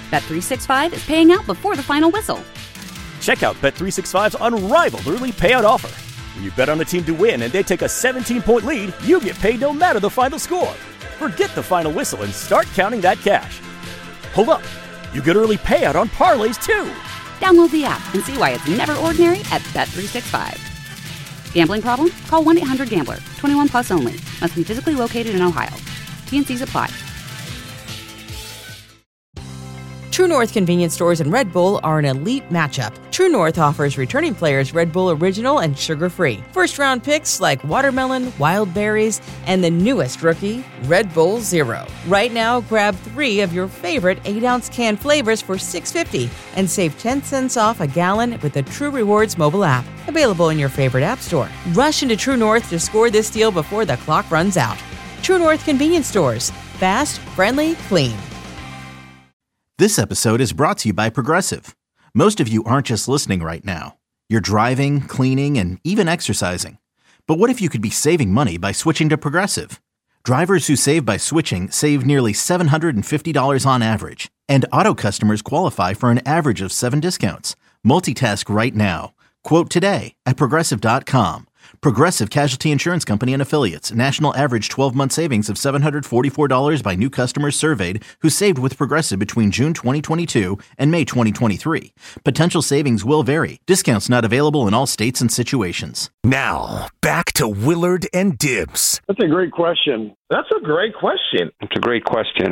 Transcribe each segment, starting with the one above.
Bet365 is paying out before the final whistle. Check out Bet365's unrivaled early payout offer. When you bet on a team to win and they take a 17-point lead, you get paid no matter the final score. Forget the final whistle and start counting that cash. Hold up. You get early payout on parlays, too. Download the app and see why it's never ordinary at Bet365. Gambling problem? Call 1-800-GAMBLER. 21 plus only. Must be physically located in Ohio. T&Cs apply. True North convenience stores and Red Bull are an elite matchup. True North offers returning players Red Bull Original and sugar-free. First-round picks like watermelon, wild berries, and the newest rookie, Red Bull Zero. Right now, grab 3 of your favorite 8-ounce can flavors for $6.50 and save 10 cents off a gallon with the True Rewards mobile app. Available in your favorite app store. Rush into True North to score this deal before the clock runs out. True North convenience stores. Fast, friendly, clean. This episode is brought to you by Progressive. Most of you aren't just listening right now. You're driving, cleaning, and even exercising. But what if you could be saving money by switching to Progressive? Drivers who save by switching save nearly $750 on average. And auto customers qualify for an average of 7 discounts. Multitask right now. Quote today at Progressive.com. Progressive Casualty Insurance Company and Affiliates. National average 12-month savings of $744 by new customers surveyed who saved with Progressive between June 2022 and May 2023. Potential savings will vary. Discounts not available in all states and situations. Now, back to Willard and Dibs. That's a great question. That's a great question. It's a great question.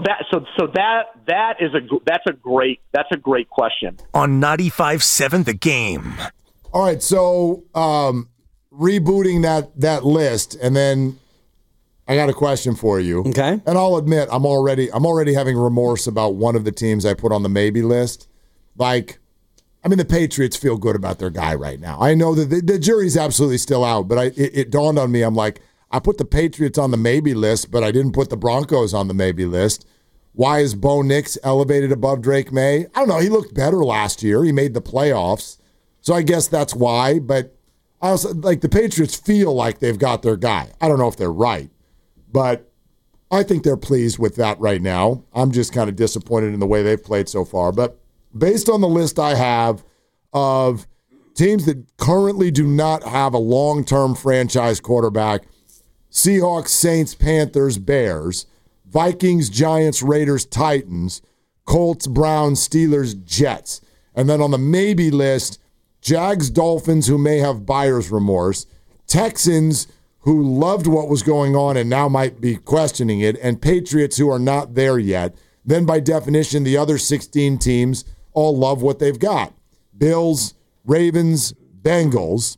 That's a great question. On 95.7 The Game. All right, so rebooting that list, and then I got a question for you. Okay. And I'll admit I'm already having remorse about one of the teams I put on the maybe list. Like, I mean, the Patriots feel good about their guy right now. I know that the jury's absolutely still out, but it dawned on me. I'm like, I put the Patriots on the maybe list, but I didn't put the Broncos on the maybe list. Why is Bo Nix elevated above Drake May? I don't know. He looked better last year. He made the playoffs. So I guess that's why, but I also, like, the Patriots feel like they've got their guy. I don't know if they're right, but I think they're pleased with that right now. I'm just kind of disappointed in the way they've played so far. But based on the list I have of teams that currently do not have a long-term franchise quarterback, Seahawks, Saints, Panthers, Bears, Vikings, Giants, Raiders, Titans, Colts, Browns, Steelers, Jets. And then on the maybe list, Jags, Dolphins, who may have buyer's remorse, Texans, who loved what was going on and now might be questioning it, and Patriots, who are not there yet. Then by definition, the other 16 teams all love what they've got. Bills, Ravens, Bengals.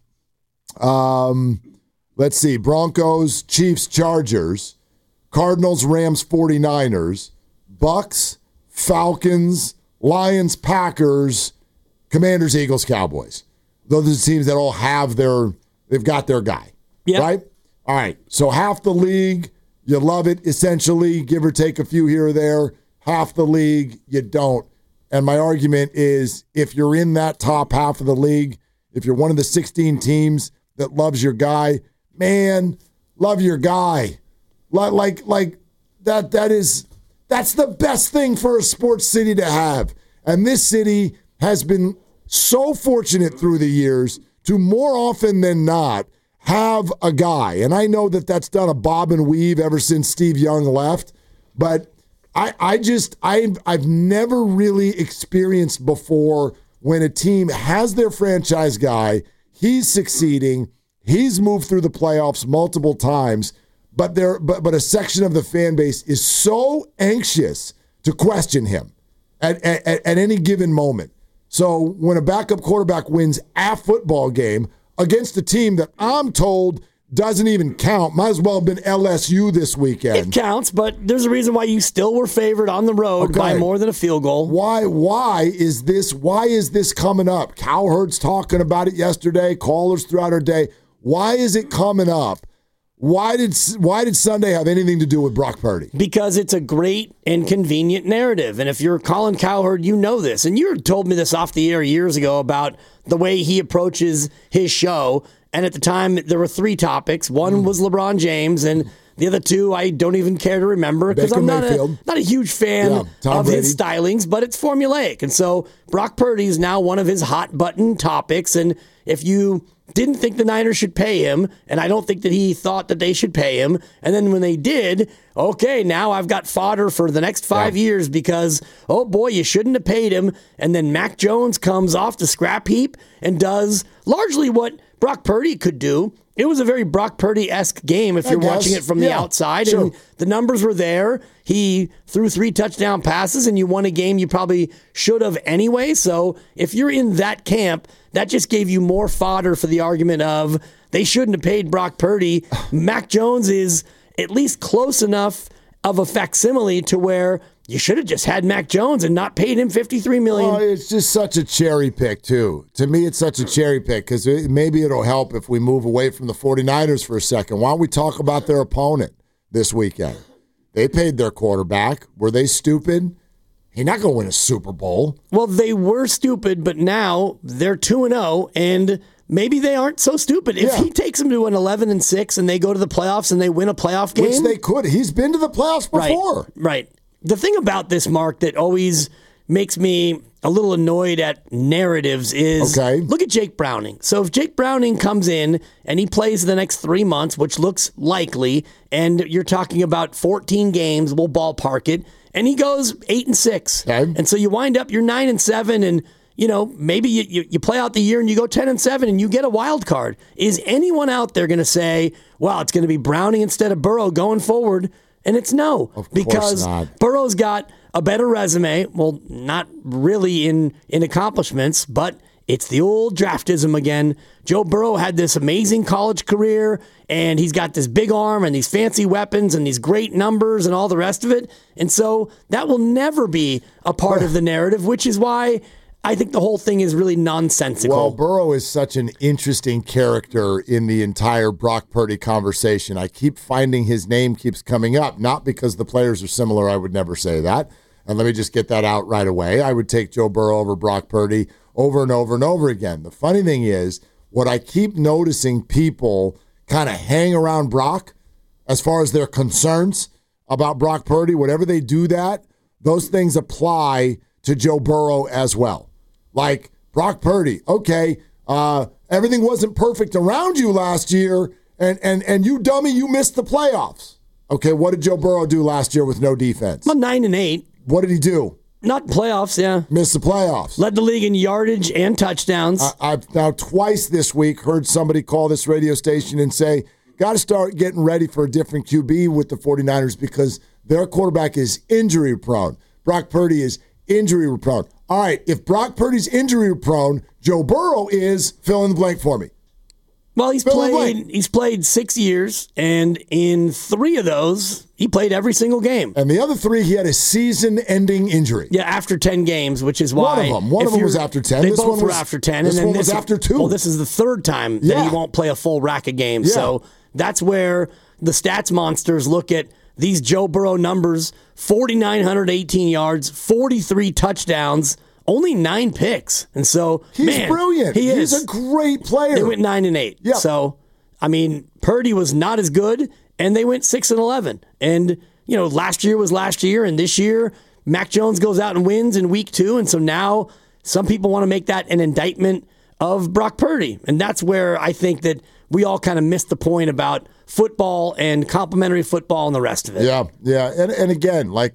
Let's see, Broncos, Chiefs, Chargers, Cardinals, Rams, 49ers, Bucks, Falcons, Lions, Packers, Commanders, Eagles, Cowboys. Those are the teams that all they've got their guy, right? All right, so half the league, you love it, essentially, give or take a few here or there. Half the league, you don't. And my argument is, if you're in that top half of the league, if you're one of the 16 teams that loves your guy, man, love your guy. Like that's the best thing for a sports city to have. And this city has been so fortunate through the years to more often than not have a guy. And I know that that's done a bob and weave ever since Steve Young left, but I've never really experienced before when a team has their franchise guy, he's succeeding, he's moved through the playoffs multiple times, but a section of the fan base is so anxious to question him at any given moment. So when a backup quarterback wins a football game against a team that I'm told doesn't even count, might as well have been LSU this weekend. It counts, but there's a reason why you still were favored on the road by more than a field goal. Why is this coming up? Cowherd's talking about it yesterday, callers throughout our day. Why is it coming up? Why did Sunday have anything to do with Brock Purdy? Because it's a great and convenient narrative. And if you're Colin Cowherd, you know this. And you told me this off the air years ago about the way he approaches his show. And at the time, there were 3 topics. One was LeBron James, and The other two I don't even care to remember because I'm not a huge fan of his stylings, but it's formulaic. And so Brock Purdy is now one of his hot button topics. And if you didn't think the Niners should pay him, and I don't think that he thought that they should pay him, and then when they did, okay, now I've got fodder for the next 5 years because, oh boy, you shouldn't have paid him. And then Mac Jones comes off the scrap heap and does largely what Brock Purdy could do. It was a very Brock Purdy-esque game if you're watching it from the outside. Sure. And the numbers were there. He threw 3 touchdown passes, and you won a game you probably should have anyway. So if you're in that camp, that just gave you more fodder for the argument of they shouldn't have paid Brock Purdy. Mac Jones is at least close enough of a facsimile to where you should have just had Mac Jones and not paid him $53 million. Well, it's just such a cherry pick, too. To me, it's such a cherry pick because maybe it'll help if we move away from the 49ers for a second. Why don't we talk about their opponent this weekend? They paid their quarterback. Were they stupid? He's not going to win a Super Bowl. Well, they were stupid, but now they're 2-0, and maybe they aren't so stupid. If he takes them to an 11-6 and they go to the playoffs and they win a playoff game. Which they could. He's been to the playoffs before. Right. The thing about this, Mark, that always makes me a little annoyed at narratives is look at Jake Browning. So if Jake Browning comes in and he plays the next 3 months, which looks likely, and you're talking about 14 games, we'll ballpark it, and he goes 8-6. And so you wind up, you're 9-7, and maybe you play out the year and you go 10-7 and you get a wild card. Is anyone out there going to say, well, it's going to be Browning instead of Burrow going forward? And it's no, because Burrow's got a better resume. Well, not really in accomplishments, but it's the old draftism again. Joe Burrow had this amazing college career, and he's got this big arm and these fancy weapons and these great numbers and all the rest of it. And so that will never be a part of the narrative, which is why I think the whole thing is really nonsensical. Well, Burrow is such an interesting character in the entire Brock Purdy conversation. I keep finding his name keeps coming up, not because the players are similar. I would never say that. And let me just get that out right away. I would take Joe Burrow over Brock Purdy over and over and over again. The funny thing is, what I keep noticing people kind of hang around Brock as far as their concerns about Brock Purdy, whatever they do that, those things apply to Joe Burrow as well. Like Brock Purdy, okay, everything wasn't perfect around you last year, and you dummy, you missed the playoffs. Okay, what did Joe Burrow do last year with no defense? Well, 9-8. What did he do? Not playoffs, yeah. Missed the playoffs. Led the league in yardage and touchdowns. I've now twice this week heard somebody call this radio station and say, got to start getting ready for a different QB with the 49ers because their quarterback is injury prone. Brock Purdy is injury prone. All right, if Brock Purdy's injury prone, Joe Burrow is fill in the blank for me. Well, he's played 6 years, and in 3 of those, he played every single game. And the other 3, he had a season-ending injury. Yeah, after 10 games, which is why one of them was after 10. They both were after 10. This one was after 2. Well, this is the 3rd time that he won't play a full rack of games. Yeah. So that's where the stats monsters look at these Joe Burrow numbers: 4,918 yards, 43 touchdowns, only 9 picks. And so, he's brilliant. He's a great player. They went 9-8. Yeah. So, I mean, Purdy was not as good, and they went 6-11. And, last year was last year, and this year, Mac Jones goes out and wins in week 2. And so now some people want to make that an indictment of Brock Purdy. And that's where I think that we all kind of missed the point about football and complimentary football and the rest of it. Yeah. And again, like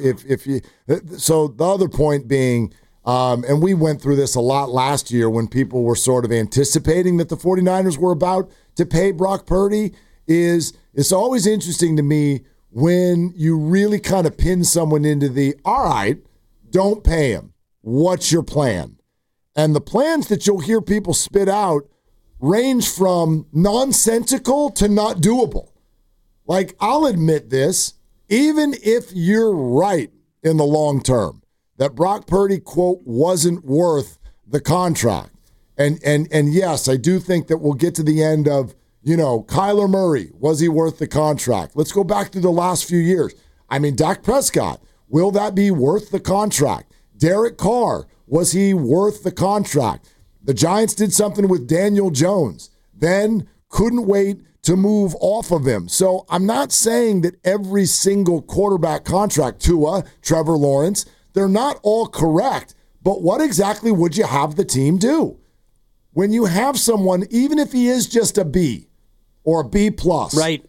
so the other point being, and we went through this a lot last year when people were sort of anticipating that the 49ers were about to pay Brock Purdy, is it's always interesting to me when you really kind of pin someone into all right, don't pay him. What's your plan? And the plans that you'll hear people spit out range from nonsensical to not doable. Like, I'll admit this, even if you're right in the long term, that Brock Purdy, quote, wasn't worth the contract. And yes, I do think that we'll get to the end of, Kyler Murray, was he worth the contract? Let's go back to the last few years. I mean, Dak Prescott, will that be worth the contract? Derek Carr, was he worth the contract? The Giants did something with Daniel Jones, then couldn't wait to move off of him. So I'm not saying that every single quarterback contract, Tua, Trevor Lawrence, they're not all correct. But what exactly would you have the team do? When you have someone, even if he is just a B or a B plus, right?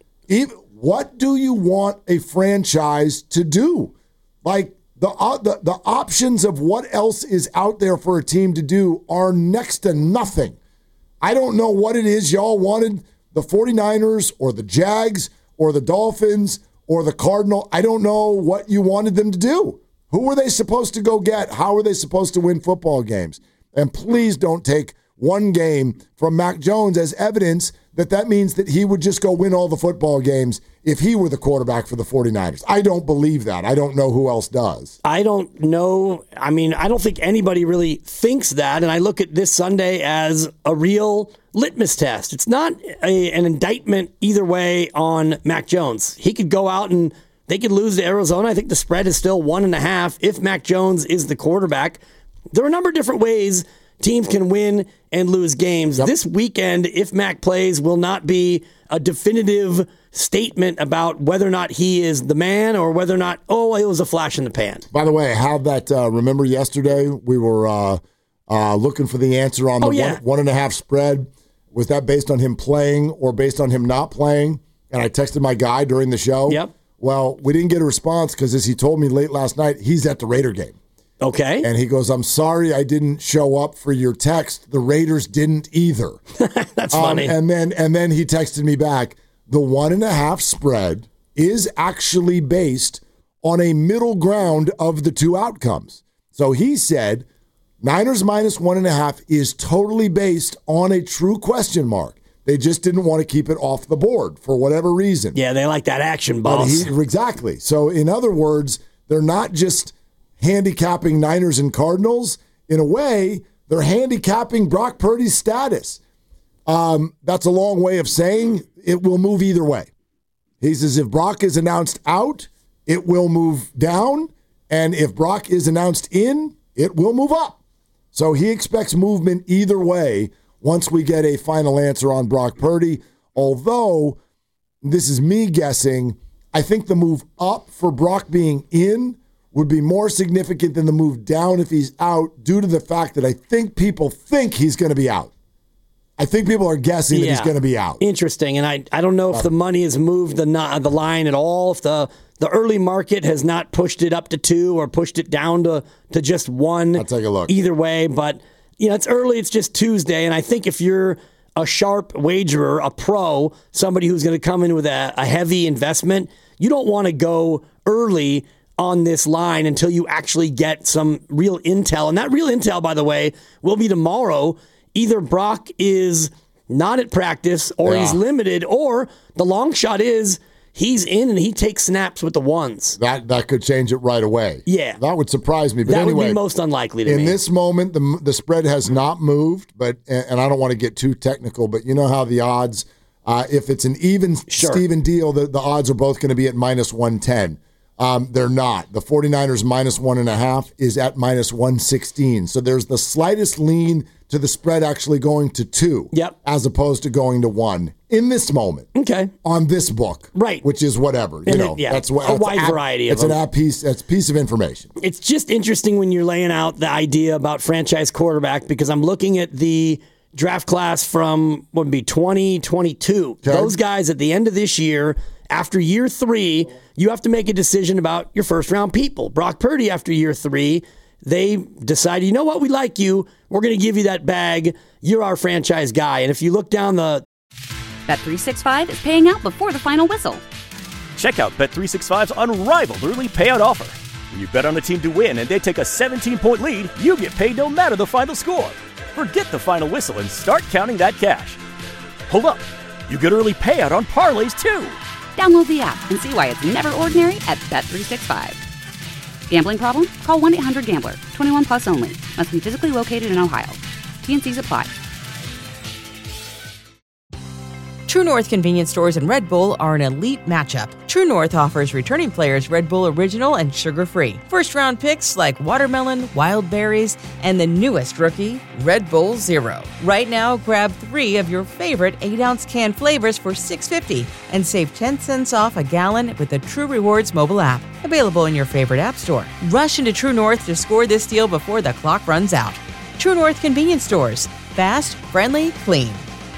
What do you want a franchise to do? Like the options of what else is out there for a team to do are next to nothing. I don't know what it is y'all wanted the 49ers or the Jags or the Dolphins or the Cardinal. I don't know what you wanted them to do. Who were they supposed to go get? How are they supposed to win football games? And please don't take one game from Mac Jones as evidence that means that he would just go win all the football games if he were the quarterback for the 49ers. I don't believe that. I don't know who else does. I don't know. I mean, I don't think anybody really thinks that. And I look at this Sunday as a real litmus test. It's not an indictment either way on Mac Jones. He could go out and they could lose to Arizona. I think the spread is still 1.5 if Mac Jones is the quarterback. There are a number of different ways teams can win and lose games. Yep. This weekend, if Mac plays, will not be a definitive statement about whether or not he is the man or whether or not, it was a flash in the pan. By the way, I have that, remember yesterday we were looking for the answer on the 1.5 spread. Was that based on him playing or based on him not playing? And I texted my guy during the show. Yep. Well, we didn't get a response because, as he told me late last night, he's at the Raider game. Okay. And he goes, I'm sorry I didn't show up for your text. The Raiders didn't either. That's funny. And then he texted me back, the 1.5 spread is actually based on a middle ground of the two outcomes. So he said Niners minus 1.5 is totally based on a true question mark. They just didn't want to keep it off the board for whatever reason. Yeah, they like that action, boss. Exactly. So in other words, they're not just handicapping Niners and Cardinals. In a way, they're handicapping Brock Purdy's status. That's a long way of saying it will move either way. He says if Brock is announced out, it will move down. And if Brock is announced in, it will move up. So he expects movement either way once we get a final answer on Brock Purdy. Although, this is me guessing, I think the move up for Brock being in would be more significant than the move down if he's out, due to the fact that I think people think he's going to be out. I think people are guessing that he's going to be out. Interesting. And I don't know if the money has moved the line at all, if the early market has not pushed it up to 2 or pushed it down to just 1. I'll take a look. Either way, but it's early. It's just Tuesday. And I think if you're a sharp wagerer, a pro, somebody who's going to come in with a heavy investment, you don't want to go early on this line until you actually get some real intel. And that real intel, by the way, will be tomorrow. Either Brock is not at practice or he's limited, or the long shot is he's in and he takes snaps with the ones. That could change it right away. Yeah. That would surprise me. But that anyway, would be most unlikely to me. In this moment, the spread has not moved, and I don't want to get too technical, but you know how the odds, if it's an even Steven deal, the odds are both going to be at minus 110. They're not. The 49ers minus 1.5 is at minus 116. So there's the slightest lean to the spread actually going to 2, as opposed to going to 1 in this moment. Okay. On this book, right? Which is whatever. That's a wide variety. It's a piece of information. It's just interesting when you're laying out the idea about franchise quarterback, because I'm looking at the draft class from 2022. Okay. Those guys at the end of this year. After year 3, you have to make a decision about your first-round people. Brock Purdy, after year 3, they decided, you know what, we like you. We're going to give you that bag. You're our franchise guy. And if you look down the... Bet365 is paying out before the final whistle. Check out Bet365's unrivaled early payout offer. When you bet on a team to win and they take a 17-point lead, you get paid no matter the final score. Forget the final whistle and start counting that cash. Hold up. You get early payout on parlays, too. Download the app and see why it's never ordinary at Bet365. Gambling problem? Call 1-800-GAMBLER. 21 plus only. Must be physically located in Ohio. T&Cs apply. True North Convenience Stores and Red Bull are an elite matchup. True North offers returning players Red Bull Original and sugar-free. First-round picks like watermelon, wild berries, and the newest rookie, Red Bull Zero. Right now, grab 3 of your favorite 8-ounce can flavors for $6.50 and save 10 cents off a gallon with the True Rewards mobile app. Available in your favorite app store. Rush into True North to score this deal before the clock runs out. True North Convenience Stores. Fast, friendly, clean.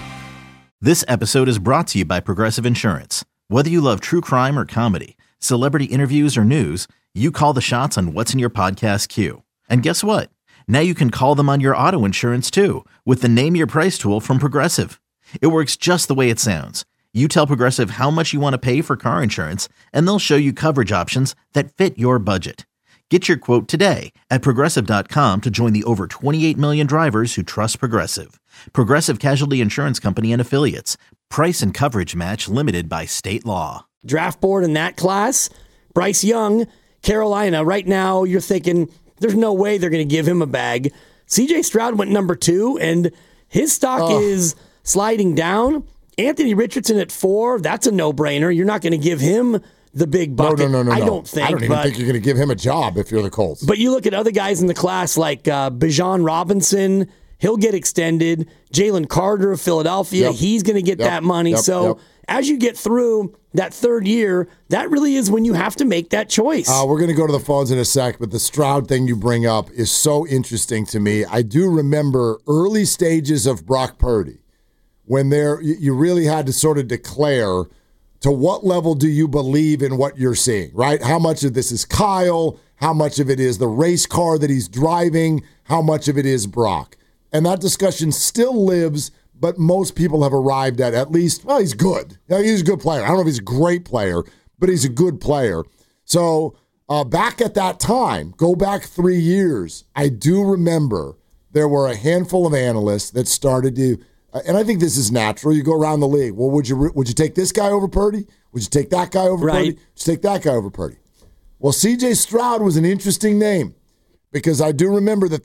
This episode is brought to you by Progressive Insurance. Whether you love true crime or comedy, celebrity interviews or news, you call the shots on what's in your podcast queue. And guess what? Now you can call them on your auto insurance too with the Name Your Price tool from Progressive. It works just the way it sounds. You tell Progressive how much you want to pay for car insurance, and they'll show you coverage options that fit your budget. Get your quote today at Progressive.com to join the over 28 million drivers who trust Progressive. Progressive Casualty Insurance Company and Affiliates. Price and coverage match limited by state law. Draft board in that class, Bryce Young, Carolina. Right now, you're thinking there's no way they're going to give him a bag. C.J. Stroud went number 2, and his stock is sliding down. Anthony Richardson at 4, that's a no-brainer. You're not going to give him the big bucket. No. I don't think. I don't even think you're going to give him a job if you're the Colts. But you look at other guys in the class like Bijan Robinson, he'll get extended. Jalen Carter of Philadelphia, he's going to get that money. As you get through that third year, that really is when you have to make that choice. We're going to go to the phones in a sec, but the Stroud thing you bring up is so interesting to me. I do remember early stages of Brock Purdy when you really had to sort of declare to what level do you believe in what you're seeing, right? How much of this is Kyle? How much of it is the race car that he's driving? How much of it is Brock? And that discussion still lives, but most people have arrived at least, well, he's good. He's a good player. I don't know if he's a great player, but he's a good player. So back at that time, go back 3 years, I do remember there were a handful of analysts that started to, and I think this is natural. You go around the league. Well, would you take this guy over Purdy? Would you take that guy over Purdy? Would you take that guy over Purdy? Well, C.J. Stroud was an interesting name because I do remember that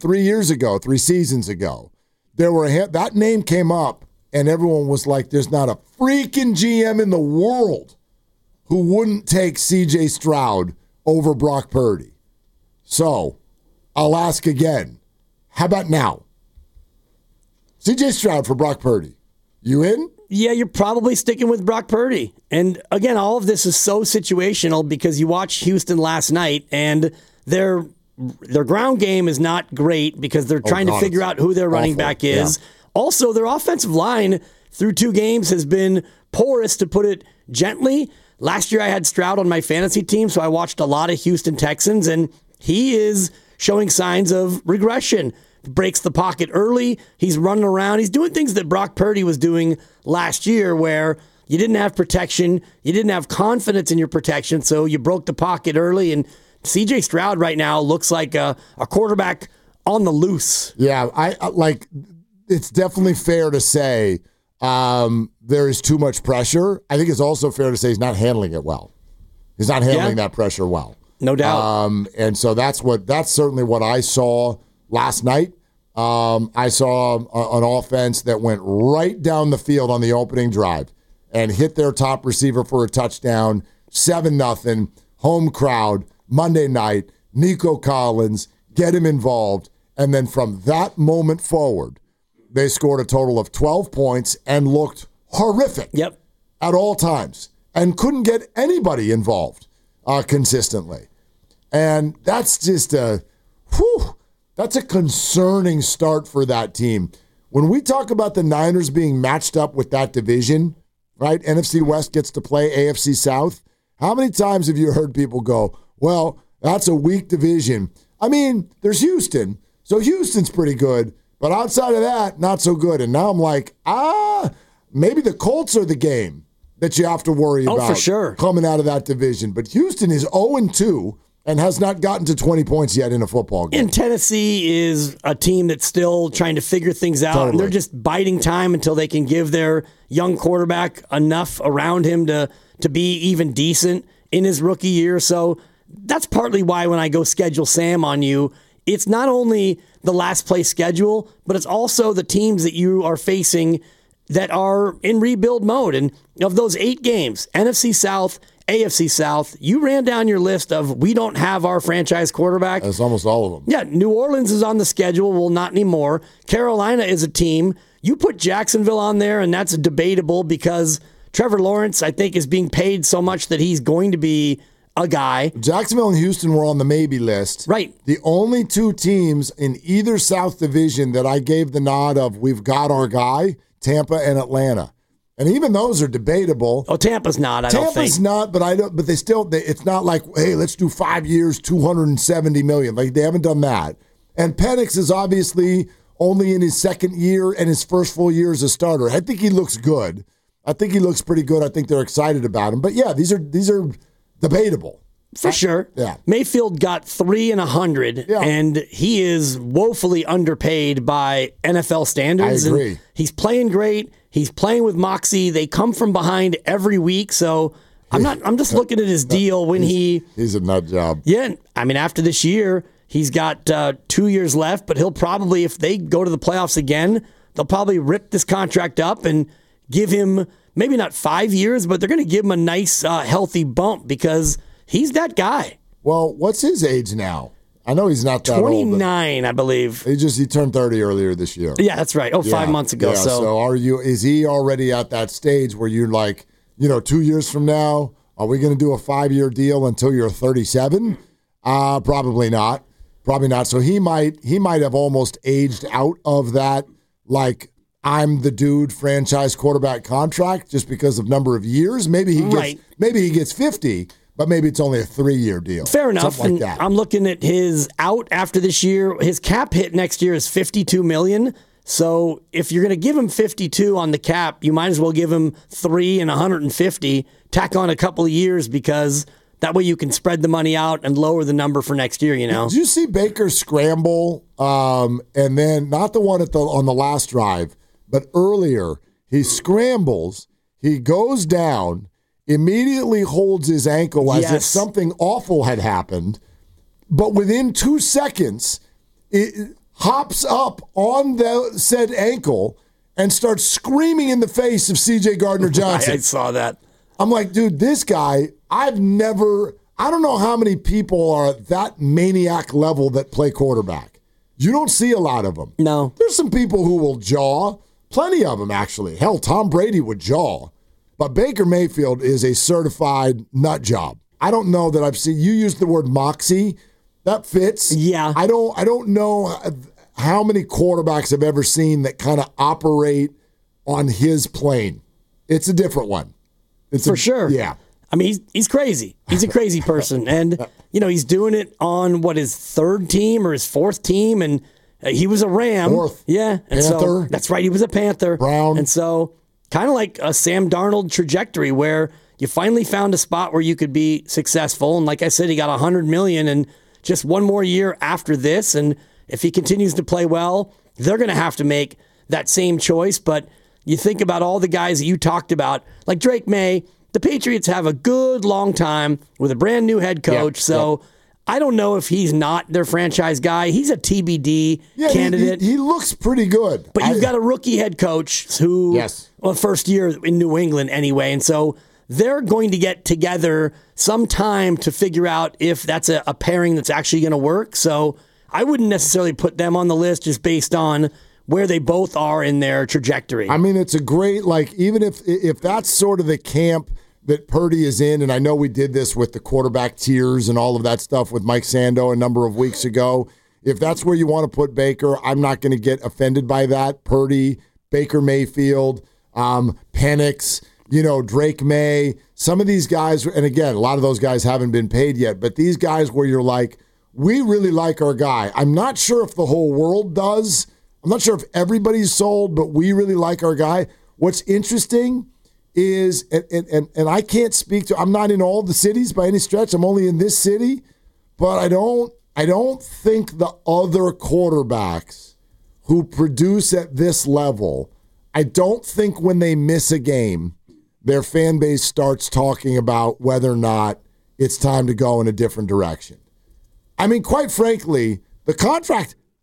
3 seasons ago, that name came up and everyone was like, there's not a freaking GM in the world who wouldn't take C.J. Stroud over Brock Purdy. So I'll ask again, how about now? C.J. Stroud for Brock Purdy. You in? Yeah, you're probably sticking with Brock Purdy. And again, all of this is so situational because you watched Houston last night and their ground game is not great because they're trying to figure out who their running back is. Yeah. Also, their offensive line through 2 games has been porous, to put it gently. Last year I had Stroud on my fantasy team, so I watched a lot of Houston Texans, and he is showing signs of regression. Breaks the pocket early. He's running around. He's doing things that Brock Purdy was doing last year where you didn't have protection. You didn't have confidence in your protection, so you broke the pocket early. And C.J. Stroud right now looks like a quarterback on the loose. Yeah, I like. It's definitely fair to say there is too much pressure. I think it's also fair to say he's not handling it well. He's not handling that pressure well. No doubt. And so that's certainly what I saw last night. I saw an offense that went right down the field on the opening drive and hit their top receiver for a touchdown, 7-0, home crowd, Monday night, Nico Collins, get him involved. And then from that moment forward, they scored a total of 12 points and looked horrific at all times and couldn't get anybody involved consistently. And that's just that's a concerning start for that team. When we talk about the Niners being matched up with that division, right? NFC West gets to play AFC South. How many times have you heard people go, well, that's a weak division? I mean, there's Houston. So Houston's pretty good. But outside of that, not so good. And now I'm like, maybe the Colts are the game that you have to worry about for sure. Coming out of that division. But Houston is 0-2 and has not gotten to 20 points yet in a football game. And Tennessee is a team that's still trying to figure things out. Totally. And they're just biding time until they can give their young quarterback enough around him to be even decent in his rookie year. So that's partly why when I go schedule Sam on you, it's not only the last place schedule, but it's also the teams that you are facing that are in rebuild mode. And of those 8 games, NFC South, AFC South, you ran down your list of we don't have our franchise quarterback. That's almost all of them. Yeah, New Orleans is on the schedule. Well, not anymore. Carolina is a team. You put Jacksonville on there, and that's debatable because Trevor Lawrence, I think, is being paid so much that he's going to be a guy. Jacksonville and Houston were on the maybe list. Right. The only 2 teams in either South Division that I gave the nod of we've got our guy, Tampa and Atlanta. And even those are debatable. Oh, Tampa's not, I don't think. Tampa's not, but they still, it's not like, hey, let's do 5 years, $270 million. Like, they haven't done that. And Penix is obviously only in his second year and his first full year as a starter. I think he looks good. I think he looks pretty good. I think they're excited about him. But yeah, these are debatable. For sure. Yeah. Mayfield got 3 and 100, and he is woefully underpaid by NFL standards. I agree. And he's playing great. He's playing with moxie. They come from behind every week. So I'm just looking at his deal when he's a nut job. Yeah. I mean, after this year, he's got 2 years left, but he'll probably, if they go to the playoffs again, they'll probably rip this contract up and give him maybe not 5 years, but they're going to give him a nice, healthy bump because he's that guy. Well, what's his age now? I know he's not that 29, old. I believe. He turned 30 earlier this year. Yeah, that's right. 5 months ago. Yeah. So is he already at that stage where you're like, 2 years from now, are we going to do a 5-year deal until you're 37? Probably not. Probably not. So he might have almost aged out of that, like, I'm the dude franchise quarterback contract just because of number of years. Maybe he gets 50. But maybe it's only a 3-year deal. Fair enough. Something like that. I'm looking at his out after this year. His cap hit next year is $52 million. So if you're going to give him 52 on the cap, you might as well give him 3 and 150. Tack on a couple of years because that way you can spread the money out and lower the number for next year. Did you see Baker scramble? And then not the one on the last drive, but earlier he scrambles. He goes down. Immediately holds his ankle as if something awful had happened. But within 2 seconds, it hops up on the said ankle and starts screaming in the face of C.J. Gardner-Johnson. I saw that. I'm like, dude, this guy, I don't know how many people are at that maniac level that play quarterback. You don't see a lot of them. No. There's some people who will jaw. Plenty of them, actually. Hell, Tom Brady would jaw. But Baker Mayfield is a certified nut job. I don't know that I've seen, you used the word moxie. That fits. Yeah. I don't know how many quarterbacks I've ever seen that kind of operate on his plane. It's a different one. For sure. Yeah. I mean, he's crazy. He's a crazy person. And, he's doing it on his 3rd team or his 4th team. And he was a Ram. 4th. Yeah. And Panther. So, that's right. He was a Panther. Brown. And so, kind of like a Sam Darnold trajectory where you finally found a spot where you could be successful. And like I said, he got $100 million and just one more year after this. And if he continues to play well, they're going to have to make that same choice. But you think about all the guys that you talked about, like Drake May, the Patriots have a good long time with a brand new head coach. I don't know if he's not their franchise guy. He's a TBD candidate. He looks pretty good. But you've got a rookie head coach who, first year in New England anyway. And so they're going to get together sometime to figure out if that's a pairing that's actually going to work. So I wouldn't necessarily put them on the list just based on where they both are in their trajectory. I mean, it's a great, even if that's sort of the camp that Purdy is in, and I know we did this with the quarterback tiers and all of that stuff with Mike Sando a number of weeks ago. If that's where you want to put Baker, I'm not going to get offended by that. Purdy, Baker Mayfield, Penix, Drake May, some of these guys, and again, a lot of those guys haven't been paid yet, but these guys where you're like, we really like our guy. I'm not sure if the whole world does. I'm not sure if everybody's sold, but we really like our guy. What's interesting is, and I can't speak to, I'm not in all the cities by any stretch. I'm only in this city, but I don't think the other quarterbacks who produce at this level, I don't think when they miss a game, their fan base starts talking about whether or not it's time to go in a different direction. I mean, quite frankly, the contract,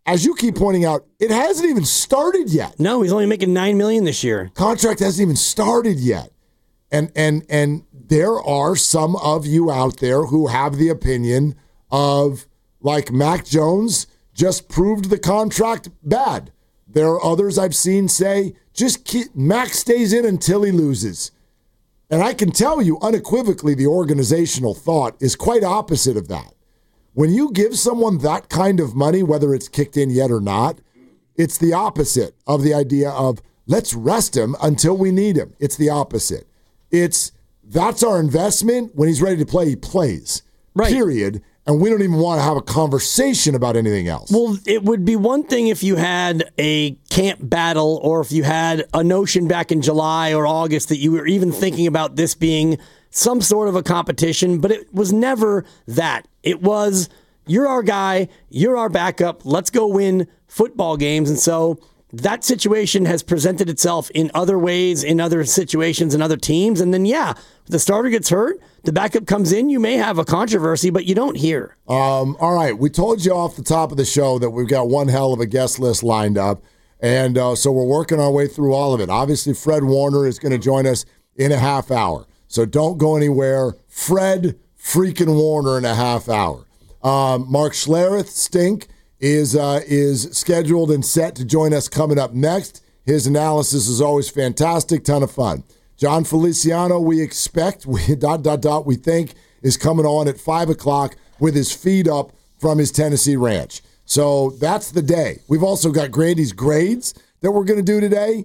as you keep pointing out, it hasn't even started yet. No, he's only making $9 million this year. Contract hasn't even started yet. And there are some of you out there who have the opinion of, like, Mac Jones just proved the contract bad. There are others I've seen say, Mac stays in until he loses. And I can tell you unequivocally the organizational thought is quite opposite of that. When you give someone that kind of money, whether it's kicked in yet or not, it's the opposite of the idea of let's rest him until we need him. It's the opposite. That's our investment. When he's ready to play, he plays. Right. Period. And we don't even want to have a conversation about anything else. Well, it would be one thing if you had a camp battle or if you had a notion back in July or August that you were even thinking about this being some sort of a competition, but it was never that. It was, you're our guy, you're our backup, let's go win football games. And so that situation has presented itself in other ways, in other situations, and other teams. And then, the starter gets hurt, the backup comes in, you may have a controversy, but you don't hear. All right, we told you off the top of the show that we've got one hell of a guest list lined up, and so we're working our way through all of it. Obviously, Fred Warner is going to join us in a half hour, so don't go anywhere. Fred freaking Warner in a half hour. Mark Schlereth, Stink, is scheduled and set to join us coming up next. His analysis is always fantastic, ton of fun. John Feliciano, we think, is coming on at 5 o'clock with his feet up from his Tennessee ranch. So that's the day. We've also got Grandy's grades that we're going to do today.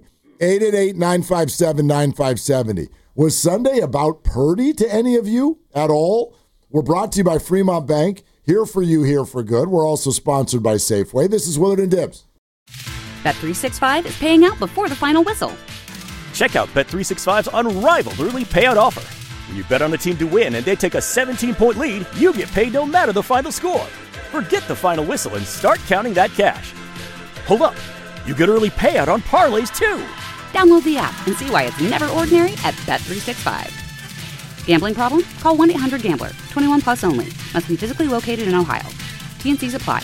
888-957-9570. Was Sunday about Purdy to any of you at all? We're brought to you by Fremont Bank. Here for you, here for good. We're also sponsored by Safeway. This is Willard and Dibs. Bet365 is paying out before the final whistle. Check out Bet365's unrivaled early payout offer. When you bet on a team to win and they take a 17-point lead, you get paid no matter the final score. Forget the final whistle and start counting that cash. Hold up. You get early payout on parlays, too. Download the app and see why it's never ordinary at Bet365. Gambling problem? Call 1-800-GAMBLER. 21 plus only. Must be physically located in Ohio. T&Cs apply.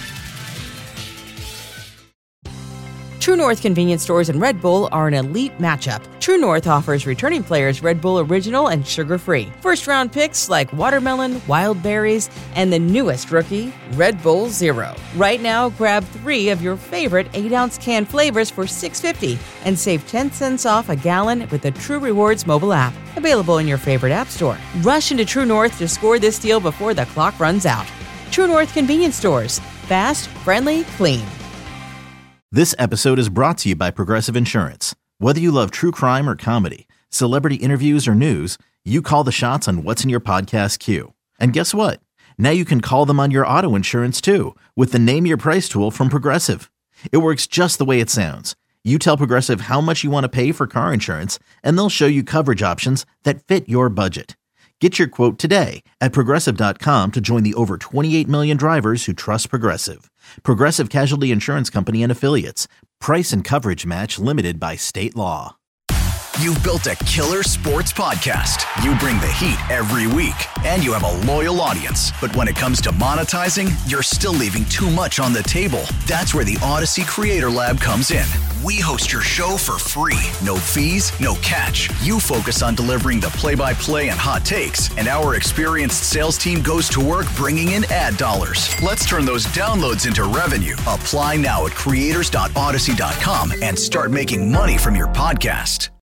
True North convenience stores and Red Bull are an elite matchup. True North offers returning players Red Bull Original and sugar-free. First-round picks like watermelon, wild berries, and the newest rookie, Red Bull Zero. Right now, grab 3 of your favorite 8-ounce can flavors for $6.50 and save 10 cents off a gallon with the True Rewards mobile app. Available in your favorite app store. Rush into True North to score this deal before the clock runs out. True North convenience stores. Fast, friendly, clean. This episode is brought to you by Progressive Insurance. Whether you love true crime or comedy, celebrity interviews or news, you call the shots on what's in your podcast queue. And guess what? Now you can call them on your auto insurance too with the Name Your Price tool from Progressive. It works just the way it sounds. You tell Progressive how much you want to pay for car insurance, and they'll show you coverage options that fit your budget. Get your quote today at Progressive.com to join the over 28 million drivers who trust Progressive. Progressive Casualty Insurance Company and Affiliates. Price and coverage match limited by state law. You've built a killer sports podcast. You bring the heat every week, and you have a loyal audience. But when it comes to monetizing, you're still leaving too much on the table. That's where the Odyssey Creator Lab comes in. We host your show for free. No fees, no catch. You focus on delivering the play-by-play and hot takes, and our experienced sales team goes to work bringing in ad dollars. Let's turn those downloads into revenue. Apply now at creators.odyssey.com and start making money from your podcast.